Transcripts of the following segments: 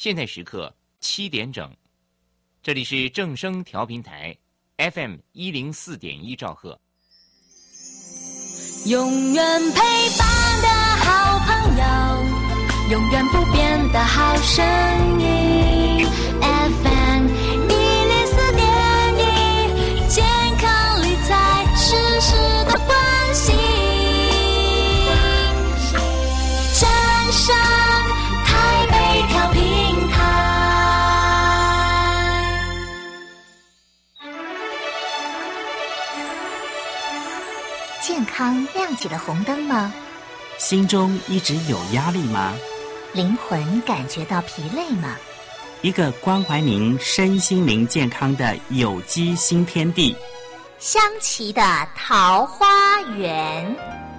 现在时刻7点整，这里是正声调频台 FM 104.1兆赫。 永远陪伴的好朋友，永远不变的好声音 FM 104.1，健康理财时时的关心，正声台北调频台。 健康亮起了红灯吗？ 心中一直有压力吗？ 灵魂感觉到疲累吗？ 一个关怀您身心灵健康的有机新天地， 香琪的桃花源。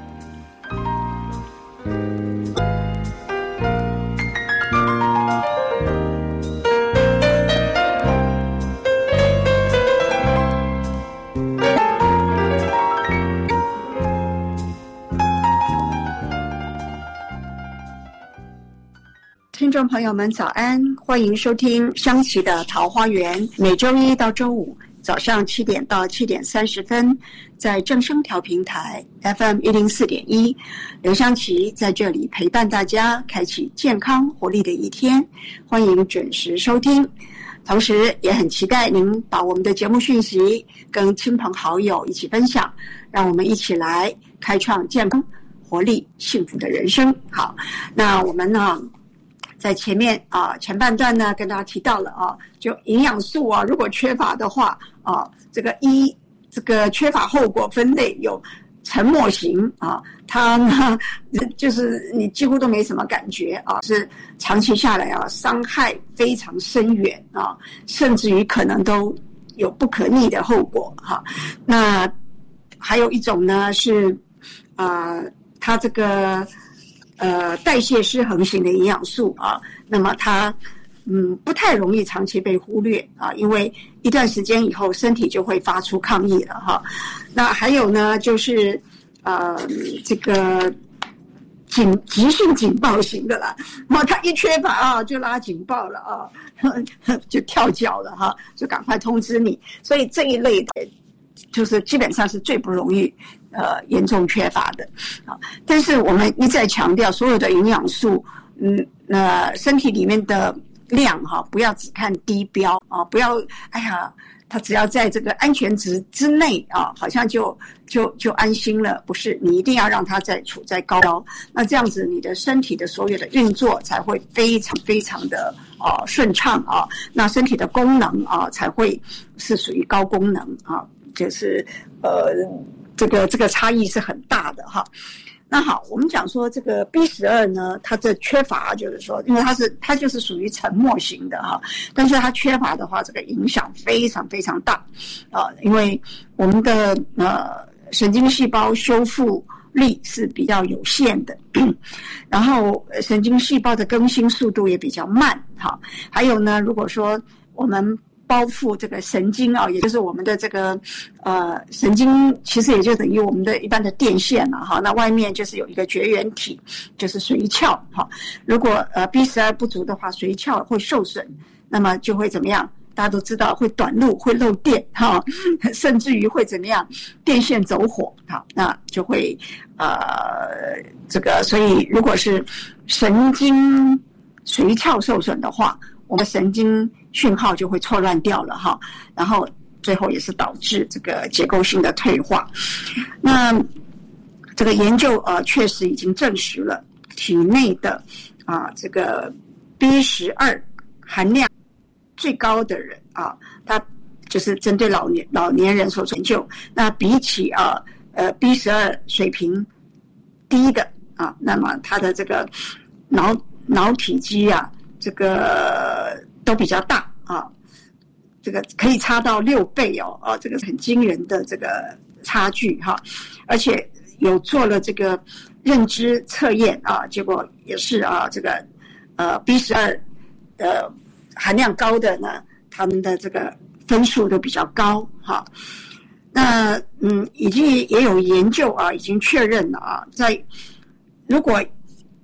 听众朋友们早安，欢迎收听香琪的桃花源，每周一到周五早上7点到7点30分，在正声调频台 FM 104.1，刘香琪在这里陪伴大家，开启健康活力的一天，欢迎准时收听。同时也很期待您把我们的节目讯息跟亲朋好友一起分享，让我们一起来开创健康活力幸福的人生。好，那我们呢在前面前半段呢跟大家提到了就营养素如果缺乏的话这个缺乏后果分类有沉默型它呢就是你几乎都没什么感觉是长期下来伤害非常深远甚至于可能都有不可逆的后果那还有一种呢是它这个代谢失衡型的营养素那么它不太容易长期被忽略因为一段时间以后身体就会发出抗议了那还有呢就是这个急性警报型的啦，它一缺乏就拉警报了就跳脚了就赶快通知你，所以这一类的就是基本上是最不容易严重缺乏的但是我们一再强调，所有的营养素身体里面的量不要只看低标不要它只要在这个安全值之内好像就安心了，不是，你一定要让它处在高标，那这样子你的身体的所有的运作才会非常非常的顺畅那身体的功能才会是属于高功能就是这个差异是很大的那好，我们讲说这个 B12 呢，它的缺乏就是说，因为它就是属于沉默型的但是它缺乏的话，这个影响非常非常大因为我们的神经细胞修复力是比较有限的然后神经细胞的更新速度也比较慢还有呢，如果说我们包覆这个神经也就是我们的这个神经，其实也就等于我们的一般的电线那外面就是有一个绝缘体，就是髓鞘如果B12 不足的话，髓鞘会受损，那么就会怎么样？大家都知道会短路，会漏电甚至于会怎么样？电线走火那就会这个，所以如果是神经髓鞘受损的话，我们神经讯号就会错乱掉了然后最后也是导致这个结构性的退化。那这个研究确实已经证实了体内的这个 B12 含量最高的人它就是针对老年人所研究，那比起B12 水平低的那么它的这个脑体积这个都比较大这个可以差到6倍这个是很惊人的这个差距而且有做了这个认知测验结果也是这个B12 含量高的呢，他们的这个分数都比较高那已经也有研究已经确认了在如果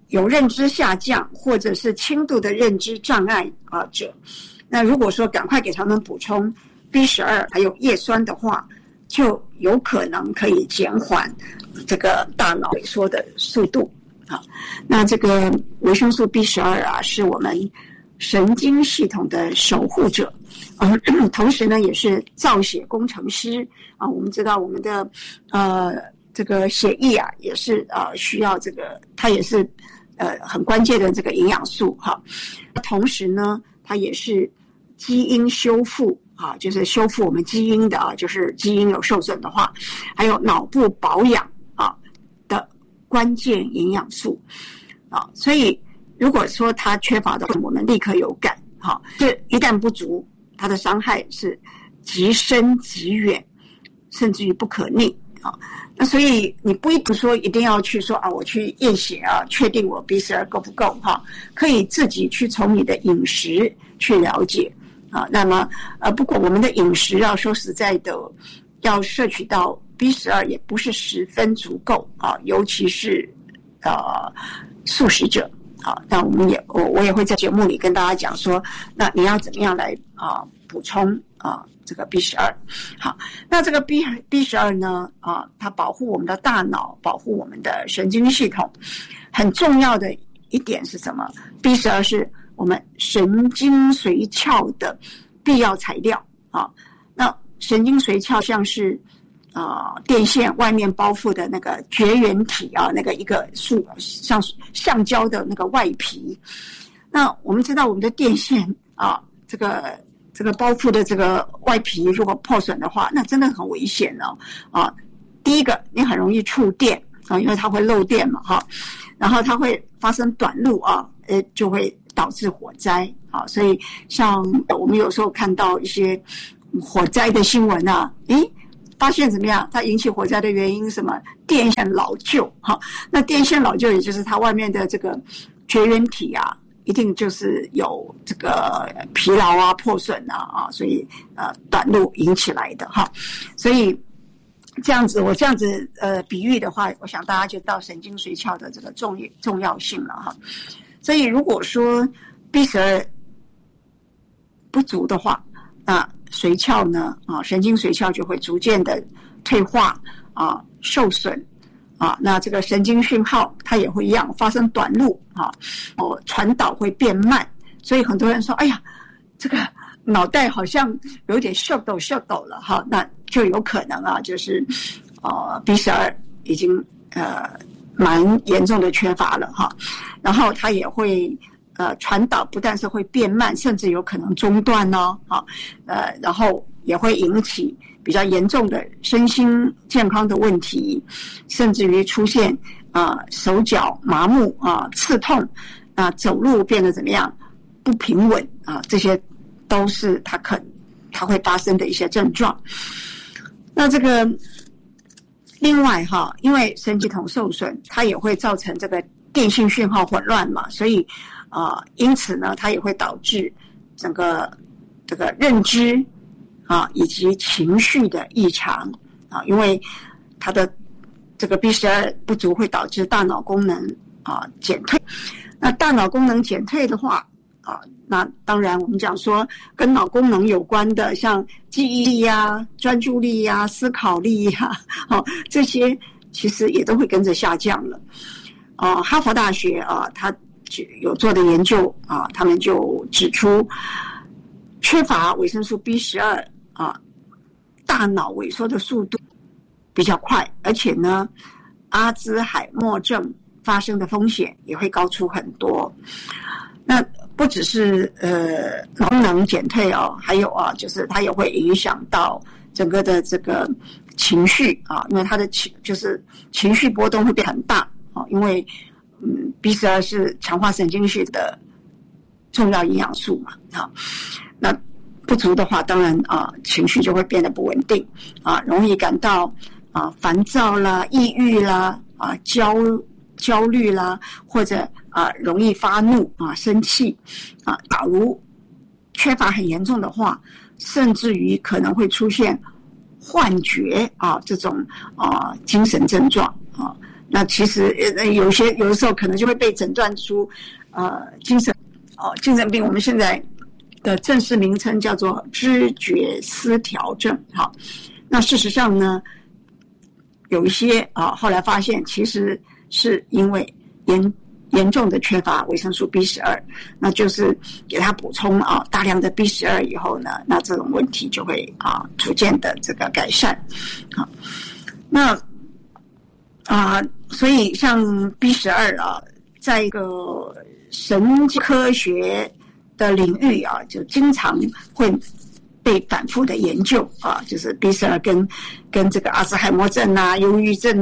有认知下降或者是轻度的认知障碍者，那如果说赶快给他们补充 B12 还有叶酸的话，就有可能可以减缓这个大脑萎缩的速度啊。那这个维生素 B12 啊，是我们神经系统的守护者，同时呢也是造血工程师啊。我们知道我们的这个血液啊也是需要这个，它也是很关键的这个营养素哈。同时呢，它也是基因修复啊，就是修复我们基因的啊，就是基因有受损的话，还有脑部保养啊的关键营养素啊。所以如果说它缺乏的话，我们立刻有感哈。这一旦不足，它的伤害是极深极远，甚至于不可逆啊。那所以你不一定说一定要去说啊，我去验血啊，确定我 B12 够不够哈，可以自己去从你的饮食去了解啊。那么不过我们的饮食啊，说实在的，要摄取到 B12 也不是十分足够啊，尤其是素食者啊。那我也会在节目里跟大家讲说，那你要怎么样来补充这个 B12。好，那这个 B12 呢它保护我们的大脑，保护我们的神经系统。很重要的一点是什么？ B12 是我们神经髓鞘的必要材料啊。那神经髓鞘像是电线外面包覆的那个绝缘体啊，那个一个像橡胶的那个外皮。那我们知道我们的电线这个包覆的这个外皮如果破损的话，那真的很危险哦第一个，你很容易触电因为它会漏电嘛然后它会发生短路就会导致火灾所以像我们有时候看到一些火灾的新闻发现怎么样？它引起火灾的原因是什么？电线老旧那电线老旧也就是它外面的这个绝缘体一定就是有这个疲劳破损所以短路引起来的所以我这样子比喻的话，我想大家就到神经髓鞘的这个重要性了所以如果说 B12 不足的话，那髓鞘呢神经髓鞘就会逐渐的退化受损那这个神经讯号它也会一样发生短路传导会变慢。所以很多人说哎呀，这个脑袋好像有点秀抖了那就有可能就是B12 已经蛮严重的缺乏了然后它也会传导不但是会变慢，甚至有可能中断然后也会引起比较严重的身心健康的问题，甚至于出现手脚麻木刺痛走路变得怎么样不平稳这些都是它会发生的一些症状。那这个另外因为神经系统受损，它也会造成这个电信讯号混乱嘛，所以因此呢，它也会导致整个这个认知以及情绪的异常因为它的这个 B12 不足会导致大脑功能减退。那大脑功能减退的话那当然我们讲说跟脑功能有关的，像记忆力专注力思考力这些其实也都会跟着下降了。哈佛大学它有做的研究他们就指出，缺乏维生素 B12大脑萎缩的速度比较快，而且呢阿兹海默症发生的风险也会高出很多。那不只是功能减退还有就是它也会影响到整个的这个情绪因为它的就是情绪波动会变很大因为B12 是强化神经系的重要营养素嘛那不足的话，当然情绪就会变得不稳定容易感到烦躁啦、抑郁啦焦虑啦，或者容易发怒生气假如缺乏很严重的话，甚至于可能会出现幻觉这种精神症状那其实有的时候可能就会被诊断出精神病，我们现在的正式名称叫做知觉失调症。好，那事实上呢，有一些后来发现其实是因为严重的缺乏维生素 B12， 那就是给他补充大量的 B12 以后呢，那这种问题就会逐渐的这个改善。好，那所以像 B12 在一个神经科学的领域就经常会被反复的研究就是 B12 跟这个阿兹海默症忧郁症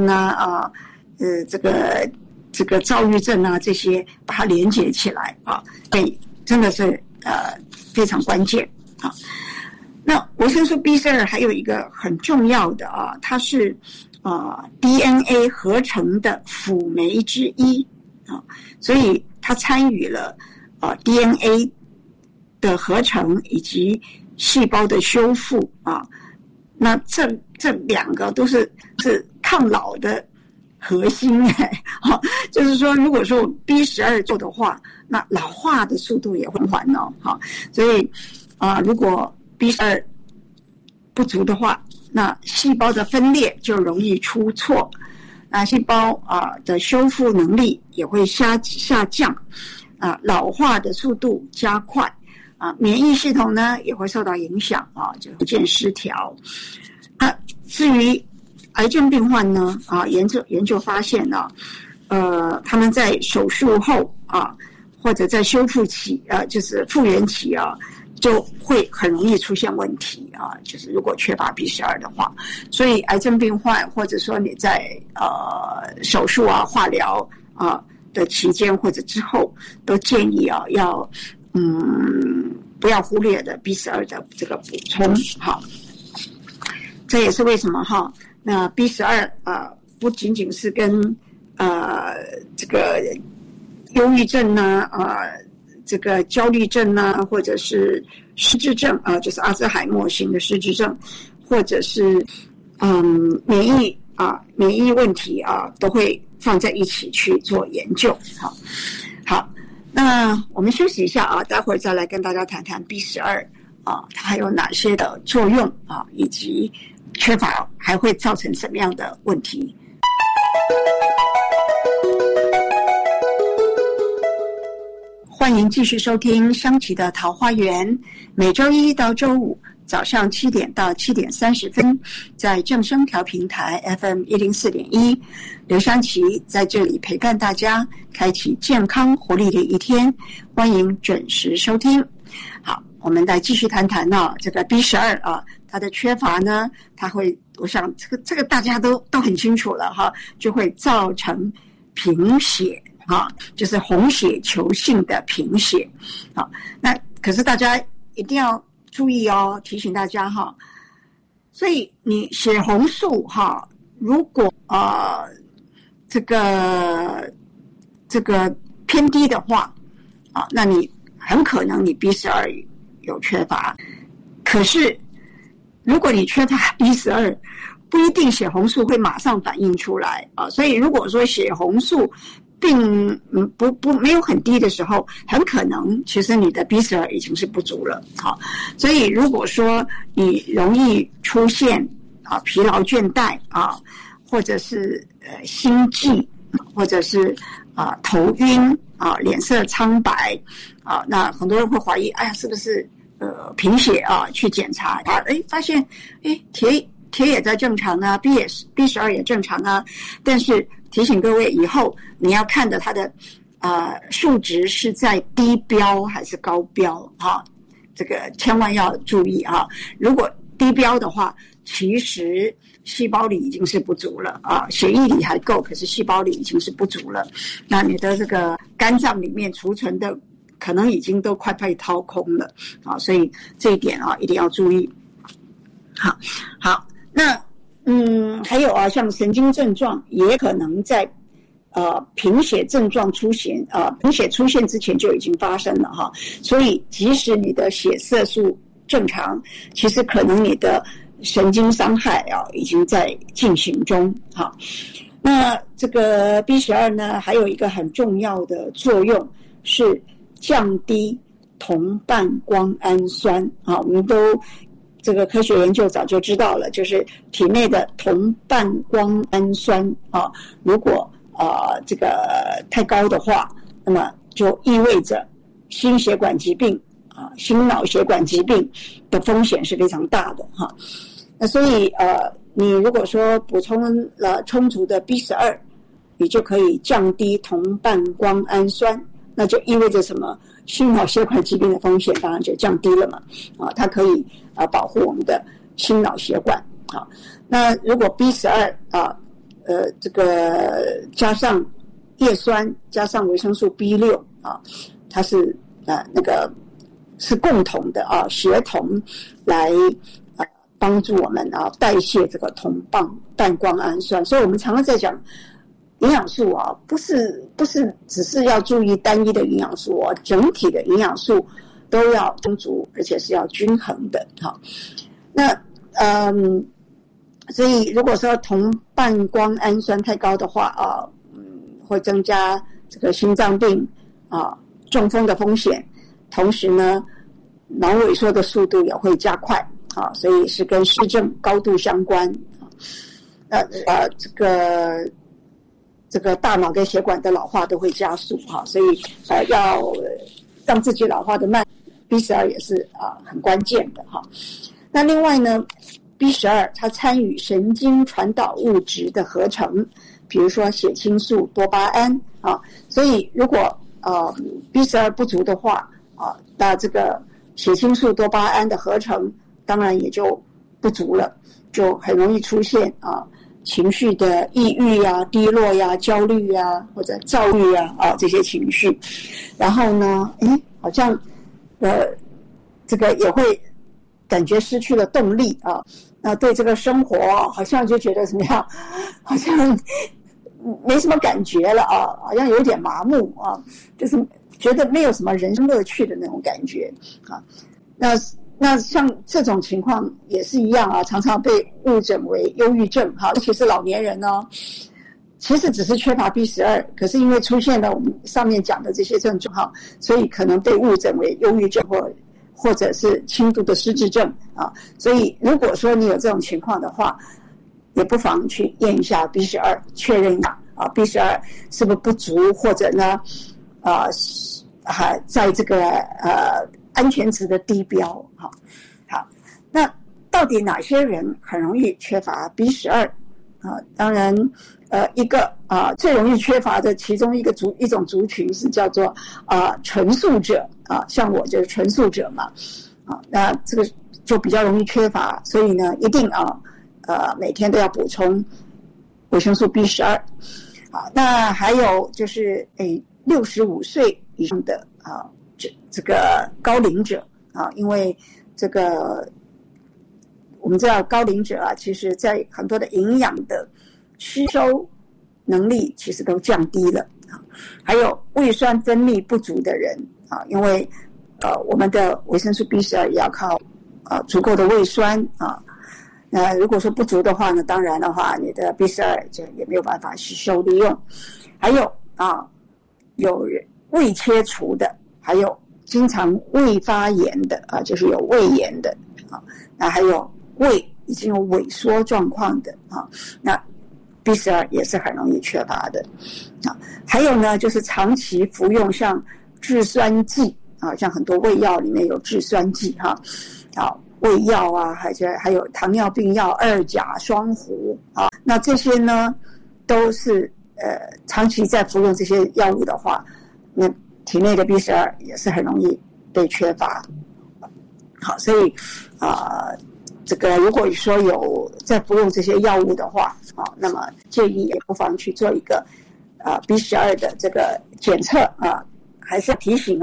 这个躁郁症这些把它连接起来所以真的是非常关键那维生素 B12 还有一个很重要的它是DNA 合成的辅酶之一所以它参与了DNA 的合成以及细胞的修复那这两个都是抗老的核心就是说如果说 B12 做的话，那老化的速度也会缓所以如果 B12 不足的话，那细胞的分裂就容易出错，那细胞的修复能力也会下降老化的速度加快免疫系统呢也会受到影响就逐渐失调至于癌症病患呢研究发现他们在手术后或者在修复期就是复原期就会很容易出现问题就是如果缺乏 B12 的话，所以癌症病患或者说你在手术化疗的期间或者之后，都建议要不要忽略的 B12 的这个补充这也是为什么那 B12 不仅仅是跟这个忧郁症这个焦虑症或者是失智症就是阿兹海默型的失智症，或者是免疫问题都会放在一起去做研究好，那我们休息一下待会儿再来跟大家谈谈 B12它还有哪些的作用以及缺乏还会造成什么样的问题。欢迎继续收听香琪的桃花源，每周一到周五早上7点到7点30分，在正声调频台 FM 104.1，刘香琪在这里陪伴大家，开启健康活力的一天，欢迎准时收听。好，我们来继续谈谈这个 B12它的缺乏呢，它会，我想这个大家都很清楚了就会造成贫血就是红血球性的贫血那可是大家一定要注意提醒大家所以你血红素如果这个偏低的话那你很可能你 B12 有缺乏，可是如果你缺乏 B12 不一定血红素会马上反映出来所以如果说血红素并没有很低的时候，很可能其实你的 B12 已经是不足了所以如果说你容易出现疲劳倦怠或者是心悸，或者是头晕脸色苍白那很多人会怀疑是不是贫血去检查发现铁也在正常B12 也正常但是提醒各位以后你要看的它的数值是在低标还是高标这个千万要注意如果低标的话，其实细胞里已经是不足了血液里还够，可是细胞里已经是不足了，那你的这个肝脏里面储存的可能已经都快被掏空了所以这一点一定要注意。好，那还有像神经症状也可能在贫血症状出现贫血出现之前就已经发生了所以即使你的血色素正常，其实可能你的神经伤害已经在进行中那这个 B12 呢，还有一个很重要的作用是降低同半胱氨酸啊，我们都这个科学研究早就知道了，就是体内的同半胱氨酸啊，如果这个太高的话，那么就意味着心血管疾病啊、心脑血管疾病的风险是非常大的哈。那所以你如果说补充了充足的 B12， 你就可以降低同半胱氨酸，那就意味着什么？心脑血管疾病的风险当然就降低了嘛，啊，它可以保护我们的心脑血管啊。那如果 B12 这个加上叶酸加上维生素 B6 啊，它是那个是共同的啊，协同来帮助我们代谢这个同半胱氨酸。所以我们常常在讲营养素啊，不是只是要注意单一的营养素啊，整体的营养素都要充足，而且是要均衡的哈。那所以如果说同半胱氨酸太高的话会增加这个心脏病中风的风险，同时呢脑萎缩的速度也会加快啊，所以是跟失智高度相关这个大脑跟血管的老化都会加速哈，所以要让自己老化的慢 ，B12 也是很关键的哈。那另外呢 ，B12 它参与神经传导物质的合成，比如说血清素、多巴胺啊，所以如果B12 不足的话那这个血清素、多巴胺的合成当然也就不足了，就很容易出现情绪的抑郁低落焦虑或者躁郁这些情绪。然后呢好像这个也会感觉失去了动力那对这个生活好像就觉得怎么样，好像没什么感觉了好像有点麻木就是觉得没有什么人生乐趣的那种感觉那像这种情况也是一样常常被误诊为忧郁症尤其是老年人其实只是缺乏 B12， 可是因为出现了我们上面讲的这些症状所以可能被误诊为忧郁症或者是轻度的失智症所以如果说你有这种情况的话，也不妨去验一下 B12， 确认一下B12 是不是不足，或者呢还在这个安全值的低标好，那到底哪些人很容易缺乏 B12当然一个最容易缺乏的其中一种族群是叫做纯素者像我就是纯素者嘛那这个就比较容易缺乏，所以呢一定每天都要补充维生素 B12那还有就是65岁以上的这个高龄者因为这个我们知道高龄者其实在很多的营养的吸收能力其实都降低了还有胃酸分泌不足的人因为我们的维生素 B12 也要靠足够的胃酸那如果说不足的话呢，当然的话你的 B12 就也没有办法吸收利用。还有有胃切除的，还有经常胃发炎的就是有胃炎的那还有胃已经有萎缩状况的那 B12 也是很容易缺乏的还有呢就是长期服用像制酸剂像很多胃药里面有制酸剂胃药还有糖尿病药2甲双弧那这些呢都是长期在服用这些药物的话，那体内的 B12 也是很容易被缺乏好，所以这个如果说有在服用这些药物的话那么建议也不妨去做一个B12 的这个检测还是要提醒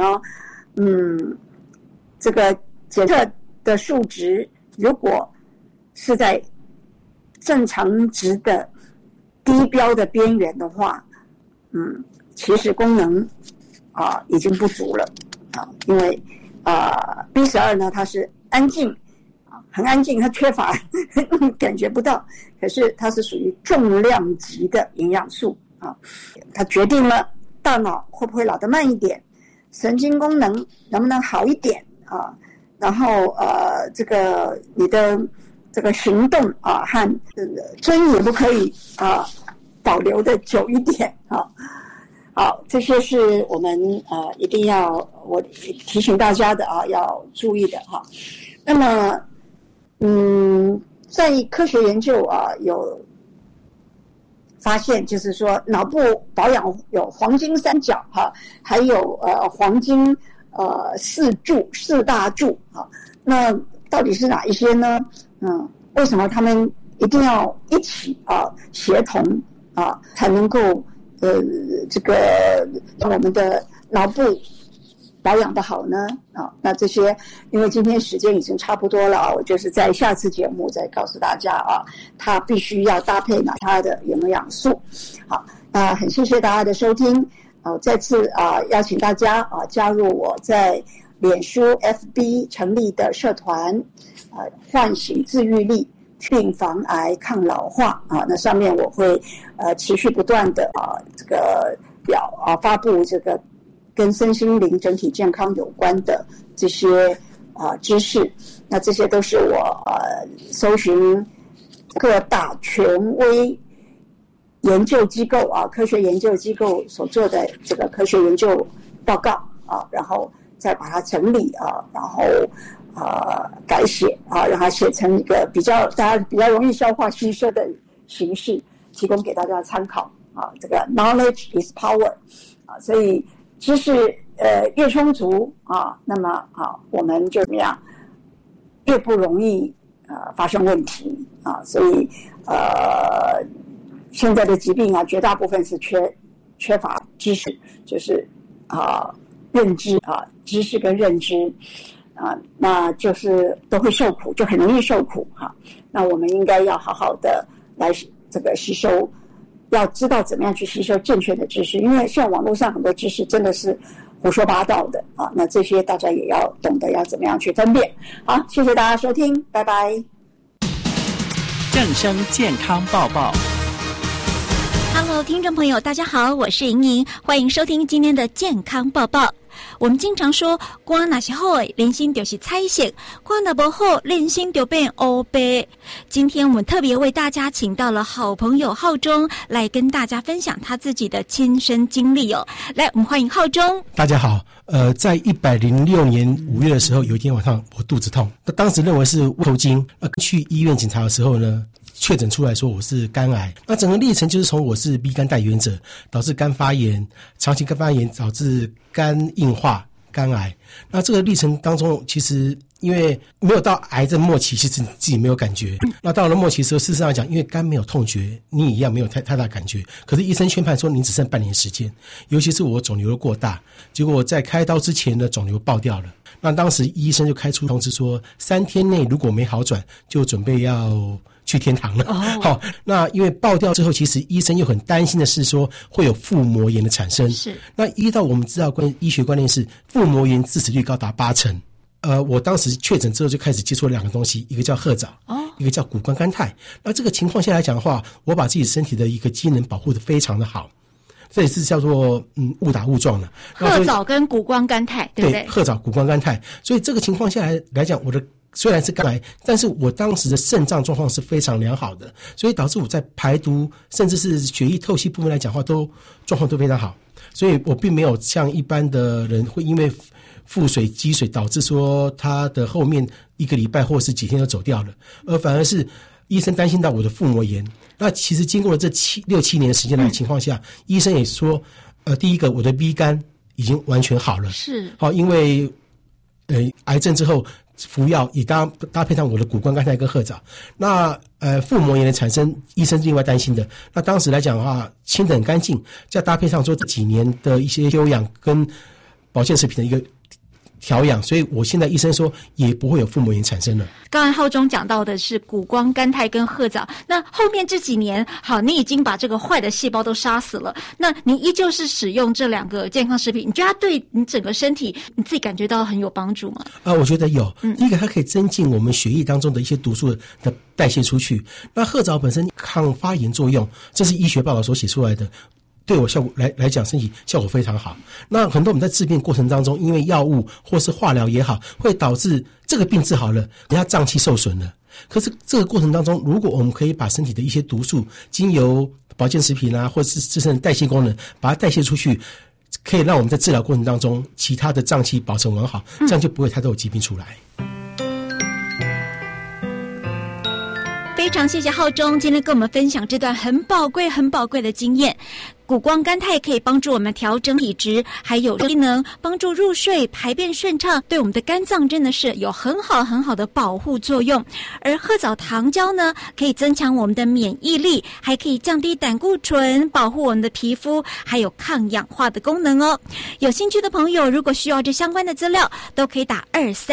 这个检测的数值如果是在正常值的低标的边缘的话其实功能已经不足了因为B12 呢它是安静很安静，它缺乏感觉不到，可是它是属于重量级的营养素啊，它决定了大脑会不会老得慢一点，神经功能能不能好一点啊，然后这个你的这个行动啊和尊严不可以保留的久一点啊。好，这些是我们一定要我提醒大家的要注意的哈。那么在科学研究有发现，就是说脑部保养有黄金三角还有黄金四大柱那到底是哪一些呢？为什么他们一定要一起协同才能够这个让我们的脑部保养的好呢？那这些因为今天时间已经差不多了我就是在下次节目再告诉大家它必须要搭配它的营养素。好，那很谢谢大家的收听再次邀请大家加入我在脸书 FB 成立的社团唤醒自愈力预防癌抗老化那上面我会持续不断的这个发布这个跟身心灵整体健康有关的这些知识，那这些都是我搜寻各大权威研究机构科学研究机构所做的这个科学研究报告然后再把它整理然后改写让它写成一个大家比较容易消化吸收的形式，提供给大家参考这个 knowledge is power 所以知识越充足那么我们就怎么样越不容易发生问题所以现在的疾病绝大部分是缺乏知识，就是认知知识跟认知那就是都会受苦，就很容易受苦那我们应该要好好的来这个吸收，要知道怎么样去吸收正确的知识，因为现在网络上很多知识真的是胡说八道的那这些大家也要懂得要怎么样去分辨。好，谢谢大家收听，拜拜。 正声健康报报。 Hello， 听众朋友，大家好，我是莹莹，欢迎收听今天的健康报报。我们经常说，肝若是好的，人心就是彩色；肝若不好，人心就变黑白。今天我们特别为大家请到了好朋友浩中来跟大家分享他自己的亲身经历来，我们欢迎浩中。 大家好，在106年5月的时候，有一天晚上我肚子痛，那当时认为是胃头经，去医院检查的时候呢，确诊出来说我是肝癌。那整个历程就是从我是 B 肝带原者，导致肝发炎，长期肝发炎导致肝硬化、肝癌。那这个历程当中，其实因为没有到癌症末期，其实你自己没有感觉。那到了末期的时候，事实上来讲，因为肝没有痛觉，你一样没有太大感觉。可是医生宣判说你只剩半年时间，尤其是我肿瘤过大，结果我在开刀之前呢，肿瘤爆掉了。那当时医生就开出通知说，3天内如果没好转，就准备要去天堂了。好，那因为爆掉之后，其实医生又很担心的是说会有腹膜炎的产生。是，那依照我们知道医学观念是腹膜炎致死率高达80%。我当时确诊之后就开始接触了2个东西，一个叫褐藻，一个叫谷胱甘肽。那这个情况下来讲的话，我把自己身体的一个机能保护得非常的好。这也是叫做误打误撞的。 褐藻跟谷胱甘肽，对不对？ 褐藻、谷胱甘肽。所以这个情况下来讲，我的虽然是肝癌，但是我当时的肾脏状况是非常良好的，所以导致我在排毒甚至是血液透析部分来讲的话，状况都非常好。所以我并没有像一般的人会因为腹水积水导致说他的后面1个礼拜或是几天就走掉了，而反而是医生担心到我的腹膜炎。那其实经过了这6、7年的时间的情况下，医生也说第一个我的 B 肝已经完全好了，是好，因为癌症之后服药也搭配上我的谷胱甘肽跟褐藻。那腹膜炎的产生，医生另外担心的。那当时来讲的话，清得很干净，再搭配上说这几年的一些休养跟保健食品的一个调养，所以我现在医生说也不会有腹膜炎产生了。 刚才浩中讲到的是谷胱甘肽跟褐藻，那后面这几年，好，你已经把这个坏的细胞都杀死了，那你依旧是使用这2个健康食品，你觉得它对你整个身体你自己感觉到很有帮助吗？ 我觉得有。第一个，它可以增进我们血液当中的一些毒素的代谢出去。那褐藻本身抗发炎作用，这是医学报道所写出来的。对我效果来讲，身体效果非常好。那很多我们在治病过程当中，因为药物或是化疗也好，会导致这个病治好了，人家脏器受损了。可是这个过程当中，如果我们可以把身体的一些毒素，经由保健食品或是自身的代谢功能，把它代谢出去，可以让我们在治疗过程当中，其他的脏器保存完好，这样就不会太多有疾病出来。 非常谢谢浩中今天跟我们分享这段很宝贵的经验。谷胱甘肽可以帮助我们调整体质，还有机能，帮助入睡、排便顺畅，对我们的肝脏真的是有很好的保护作用。而褐藻糖胶呢，可以增强我们的免疫力，还可以降低胆固醇，保护我们的皮肤，还有抗氧化的功能哦。有兴趣的朋友，如果需要这相关的资料，都可以打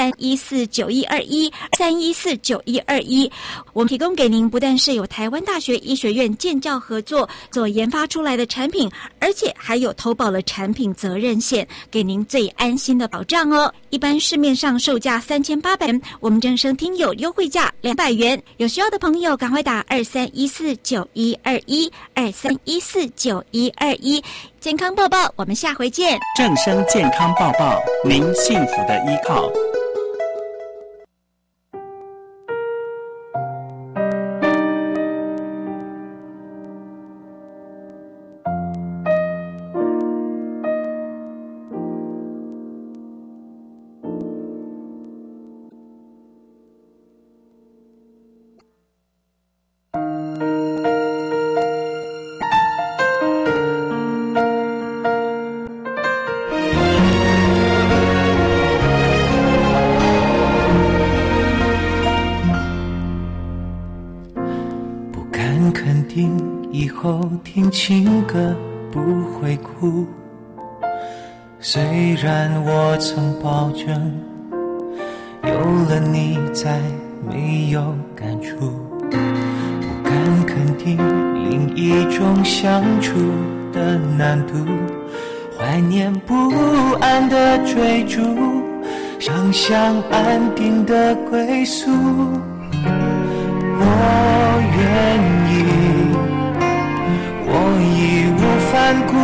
23149121，23149121。我们提供给您不但是有台湾大学医学院建教合作所研发出来的产品，而且还有投保了产品责任险，给您最安心的保障哦。一般市面上售价3800元，我们正声听友优惠价200元。有需要的朋友赶快打23149121，23149121。健康报报，我们下回见。 正声健康报报，您幸福的依靠。 以后听情歌不会哭，虽然我曾保证有了你再没有感触，不敢肯定另一种相处的难度，怀念不安的追逐，想象安定的归宿，我愿意，我义无反顾，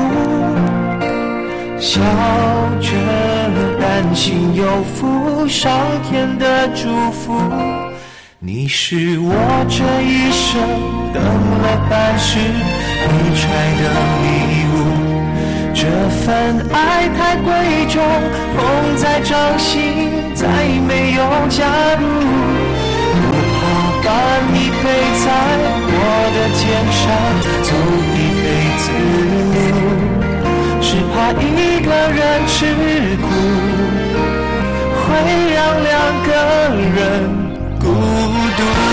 笑着担心有负上天的祝福，你是我这一生等了半世没拆的礼物，这份爱太贵重，捧在掌心再没有加入，不怕把你背在我的肩上走一辈子，只怕一个人吃苦会让两个人孤独。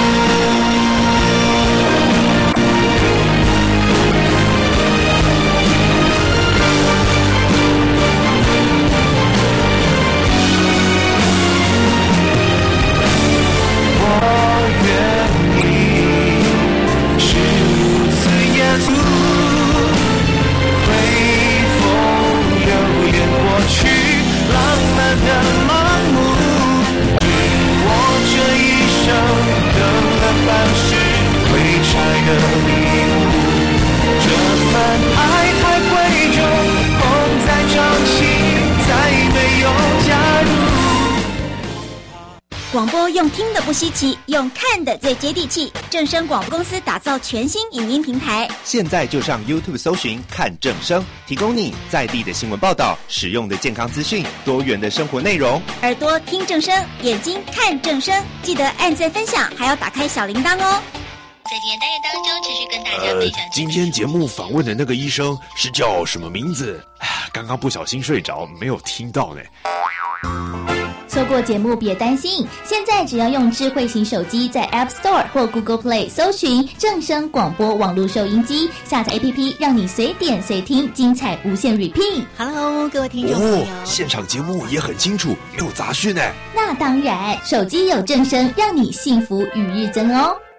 广播用听的不稀奇，用看的最接地气。正声广播公司打造全新影音平台， 现在就上 YouTube 搜寻看正声，提供你在地的新闻报道、实用的健康资讯、多元的生活内容。 耳朵听正声，眼睛看正声，记得按赞分享，还要打开小铃铛哦。 在今天单元当中，持续跟大家分享。 今天节目访问的那个医生是叫什么名字？刚刚不小心睡着，没有听到呢。 错过节目别担心，现在只要用智慧型手机在 App Store 或 Google Play 搜寻正声广播网络收音机，下载 APP 让你随点随听，精彩无限 repeat。 Hello， 各位听众朋友， 现场节目也很清楚，没有杂讯呢。 那当然，手机有正声，让你幸福与日增哦。